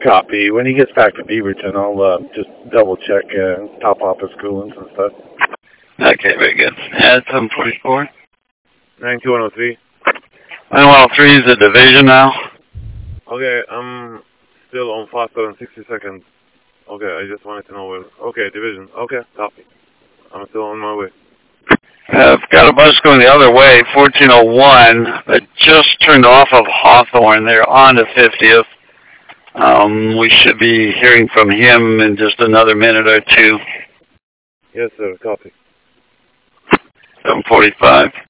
Copy. When he gets back to Beaverton, I'll just double check top office coolants and stuff. Okay, very good. At 744. 92103. 9103 is the division now. Okay, I'm still on Foster in 60 seconds. Okay, I just wanted to know where. Okay, division. Okay, copy. I'm still on my way. I've got a bus going the other way, 1401, that just turned off of Hawthorne. They're on to 50th. We should be hearing from him in just another minute or two. Yes, sir. Copy. 745.